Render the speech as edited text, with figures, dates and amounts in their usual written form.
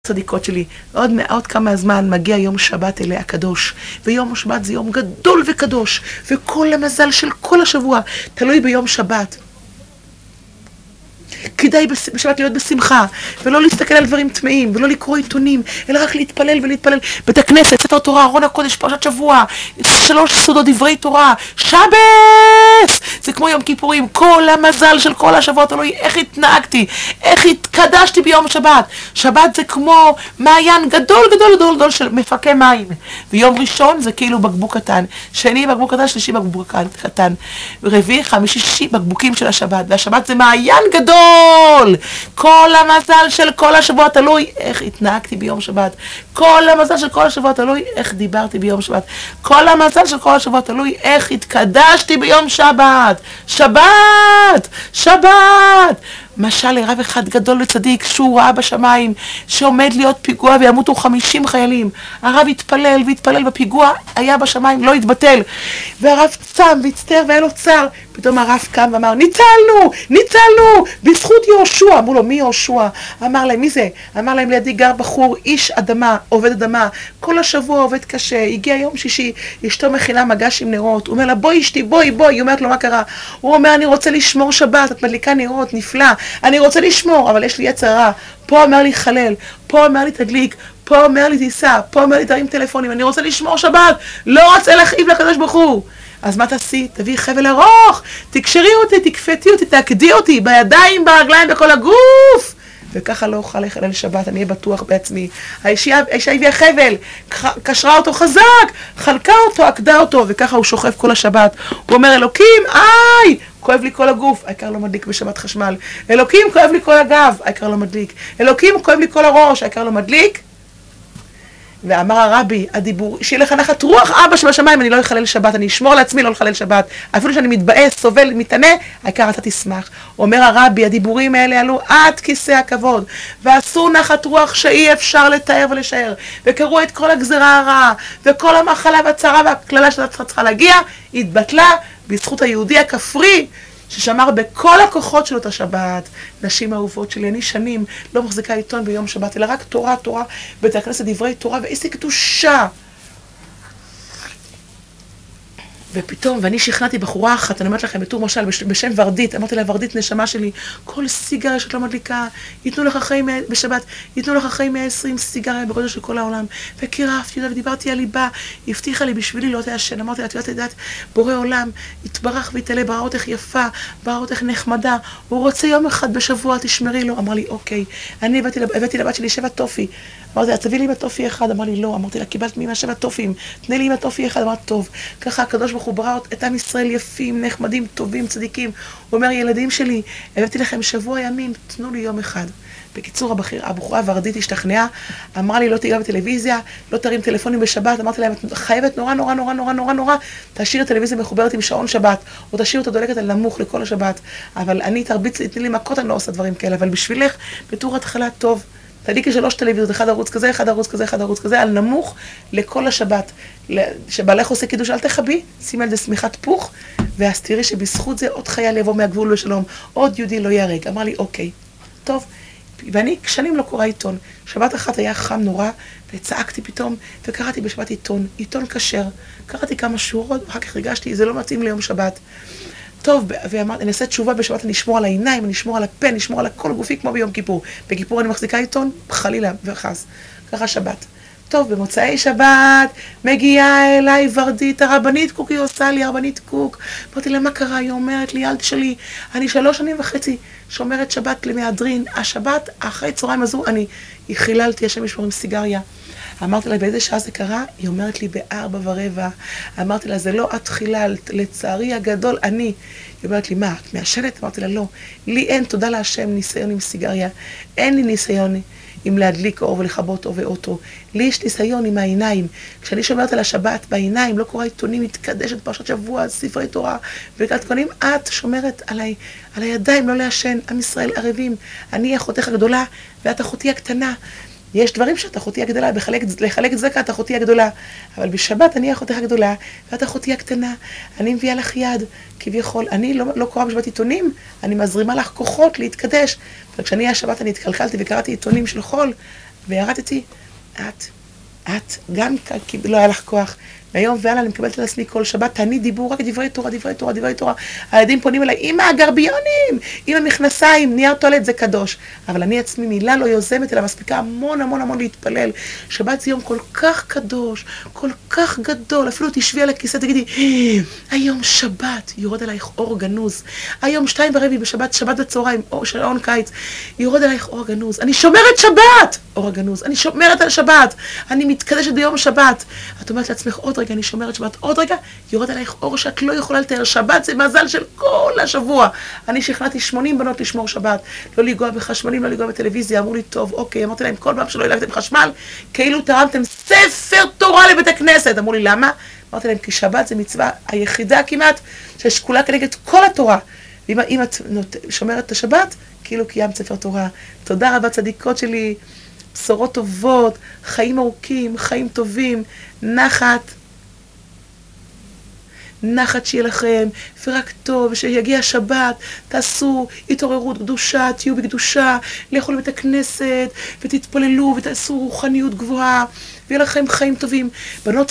צדיקות שלי, עוד כמה זמן מגיע יום שבת אלי הקדוש, ויום שבת זה יום גדול וקדוש, וכל המזל של כל השבוע תלוי ביום שבת. כדאי בשבת להיות בשמחה, ולא להסתכל על דברים טמאים, ולא לקרוא עיתונים, אלא רק להתפלל ולהתפלל. בית הכנסת, ספר תורה, ארון הקודש, פרשת שבוע, 3 סודות דברי תורה, שבס! זה כמו יום כיפורים, כל המזל של כל השבוע תלוי איך התנהגתי, איך התקדשתי ביום שבת. שבת זה כמו מעיין גדול גדול גדול גדול של מפקי מים. ויום ראשון זה כאילו בקבוק קטן, שני בקבוק קטן, שלישי בקבוק קטן, רביעי, חמישי, שישי בקבוקים של השבת. והשבת זה מעיין גדול. כל המזל של כל השבוע תלוי איך התנהגתי ביום שבת. כל המזל של כל השבוע תלוי איך דיברתי ביום שבת. כל המזל של כל השבוע תלוי איך התקדשתי ביום שבת. שבת! שבת! משל לרב אחד גדול וצדיק שהוא ראה בשמיים שעומד להיות פיגוע וימותו 50 חיילים. הרב התפלל והתפלל בפיגוע, היה בשמיים, לא התבטל. והרב צם והצטער והיה לו צער. פתאום הרב קם ואמר, ניצלנו! ניצלנו! בזכות יהושע. אמרו לו, מי יהושע? אמר להם, מי זה? אמר להם, לידי גר בחור, איש אדמה, עובד אדמה. כל השבוע עובד קשה. הגיע יום שישי, אשתו מכינה מגש עם נרות. הוא אומר לה, בואי אשתי, בואי. היא אומרת לו, מה קרה? הוא אומר, אני רוצה לשמור שבת, את מדליקה נרות, נפלא. אני רוצה לשמור, אבל יש לי יצר רע. פה אומר לי חלל, פה אומר לי תדליק, פה אומר לי תיסע, פה אומר לי תרים טלפונים, אני רוצה לשמור שבת, לא רוצה להכאיב לקדוש ברוך הוא. אז מה תעשי? תביא חבל ארוך, תקשרי אותי, תקפתי אותי, תעקדי אותי, בידיים, ברגליים, בכל הגוף. וככה לא אוכל לחלל שבת, אני אהיה בטוח בעצמי. האישה הביאה חבל, קשרה אותו חזק, חלקה אותו, עקדה אותו, וככה הוא שוכב כל השבת. הוא אומר, אלוקים, איי! כואב לי כל הגוף, העיקר לא מדליק בשבת חשמל. אלוקים, כואב לי כל הגב, העיקר לא מדליק. אלוקים, כואב לי כל הראש, העיקר לא מדליק. ואמר הרבי, הדיבור, שיהיה לך נחת רוח אבא שבשמיים, אני לא אחלל שבת, אני אשמור לעצמי לא לחלל שבת. אפילו שאני מתבאס, סובל, מתענה, העיקר אתה תשמח. אומר הרבי, הדיבורים האלה עלו עד כיסא הכבוד, ועשו נחת רוח שאי אפשר לתאר ולשער, וקראו את כל הגזרה הרעה, וכל המחלה והצרה והכללה שאתה צריכה להגיע, התבטלה בזכות היהודי הכפרי, ששמר בכל הכוחות שלו את השבת. נשים אהובות שלי, אני שנים לא מחזיקה עיתון ביום שבת, אלא רק תורה, בית הכנסת דברי תורה, ואיזה קדושה. ופתאום, ואני שכנעתי בחורה אחת, אני אומרת לכם, בתור משל, בשם ורדית, אמרתי לה, ורדית, נשמה שלי, כל סיגריה שאת לא מדליקה, ייתנו לך חיים בשבת, ייתנו לך חיים 120 סיגריה בגודל של כל העולם. וקירבתי אותה ודיברתי על ליבה, הבטיחה לי בשבילי לא תעשן. אמרתי לה, את יודעת, בורא עולם, יתברך ויתעלה, ברא אותך יפה, ברא אותך נחמדה, הוא רוצה יום אחד בשבוע, תשמרי לו. אמר לי, אוקיי. אני הבאתי לבת שלי 7 טופי. אמרתי לה, תביא לי עם הטופי אחד. אמר לי, לא. אמרתי לה, קיבלת מי 7 טופים, תני לי עם הטופי אחד. אמרתי, טוב. ככה הקדוש ברוך הוא ברא את עם ישראל יפים, נחמדים, טובים, צדיקים. הוא אומר, ילדים שלי, הבאתי לכם שבוע ימים, תנו לי יום אחד. בקיצור, הבחורה ורדית השתכנעה, אמרה לי, לא תיגע בטלוויזיה, לא תרים טלפונים בשבת. אמרתי להם, את חייבת נורא, תשאיר הטלוויזיה מחוברת עם שעון שבת, או תשאיר אותה דולקת על נמוך לכל השבת. אבל אני תרביץ, תני לי מכות, אני לא עושה דברים כאלה, אבל בשבילך, בתור התחלה טוב, תדליקי 3 טלוויזיות, אחד ערוץ כזה, על נמוך לכל השבת. שבעלך עושה קידוש, אל תחבי, שימי על זה שמיכת פוך, ואז תראי שבזכות זה עוד חייל יבוא מהגבול בשלום, עוד יהודי לא יהרג. אמר לי, אוקיי, טוב. ואני שנים לא קורא עיתון. שבת אחת היה חם נורא, וצעקתי פתאום, וקראתי בשבת עיתון כשר. קראתי כמה שורות, ואחר כך הרגשתי, זה לא מתאים ליום שבת. טוב, ואמרתי, אני אעשה תשובה בשבת, אני אשמור על העיניים, אני אשמור על הפה, אני אשמור על הכל גופי כמו ביום כיפור. בכיפור אני מחזיקה עיתון, חלילה וחס. ככה שבת. טוב, במוצאי שבת מגיעה אליי ורדית, הרבנית קוק, היא עושה לי, הרבנית קוק. אמרתי לה, מה קרה? היא אומרת לי, ילד שלי, אני 3.5 שנים שומרת שבת למהדרין. השבת, אחרי צהריים הזו, אני חיללתי, השם ישמור עם סיגריה. אמרתי לה, באיזה שעה זה קרה? היא אומרת לי, 4:15. אמרתי לה, זה לא את חיללת, לצערי הגדול, אני. היא אומרת לי, מה, את מעשנת? אמרתי לה, לא. לי אין, תודה להשם, ניסיון עם סיגריה. אין לי ניסיון עם להדליק אור ולכבות אור ואוטו. לי יש ניסיון עם העיניים. כשאני שומרת על השבת בעיניים, לא קורא עיתונים, מתקדשת פרשת שבוע, ספרי תורה, וכתקונים, את שומרת על הידיים, לא לעשן. עם ישראל ערבים. אני אחותך הגדולה, ואת אחותי הקטנה. יש דברים שאת אחותי הגדולה, לחלק צדקה את אחותי הגדולה, אבל בשבת אני אחותך הגדולה, ואת אחותי הקטנה, אני מביאה לך יד, כביכול, אני לא קוראה בשבת עיתונים, אני מזרימה לך כוחות להתקדש, וכשאני השבת אני התקלקלתי וקראתי עיתונים של חול, וירדתי, את, גם כי לא היה לך כוח. מהיום והלאה אני מקבלת על עצמי כל שבת, תעני דיבור, רק דברי תורה, דברי תורה, דברי תורה. הילדים פונים אליי, אמא, הגרביונים, עם המכנסיים, נייר טואלט זה קדוש. אבל אני עצמי מילה לא יוזמת, אלא מספיקה המון המון המון להתפלל. שבת זה יום כל כך קדוש, כל כך גדול, אפילו תשבי על הכיסא, תגידי, היום שבת, יורד עלייך אור גנוז. היום 2:15 בשבת, שבת בצהריים, שעון קיץ, יורד עלייך אור גנוז. אני שומרת שבת, אור הגנוז. אני שומרת על שבת. אני מתקדשת ביום שבת. את אומרת לעצמך, עוד רגע, אני שומרת שבת, עוד רגע, יורד עלייך אור שאת לא יכולה לתאר. שבת זה מזל של כל השבוע. אני שכנעתי 80 בנות לשמור שבת, לא לגוע בחשמלים, לא לגוע בטלוויזיה. אמרו לי, טוב, אוקיי. אמרתי להם, כל פעם שלא ילכתם חשמל, כאילו תרמתם ספר תורה לבית הכנסת. אמרו לי, למה? אמרתי להם, כי שבת זה מצווה היחידה כמעט, ששקולה כנגד כל התורה. ואם את שומרת את השבת, כאילו קיימת ספר תורה. תודה רבה צדיקות שלי, בשורות טובות, חיים ארוכים, חיים טובים, נחת שיהיה לכם, ורק טוב, שיגיע שבת, תעשו התעוררות קדושה, תהיו בקדושה, לכו לבית הכנסת, ותתפללו, ותעשו רוחניות גבוהה, ויהיה לכם חיים טובים. בנות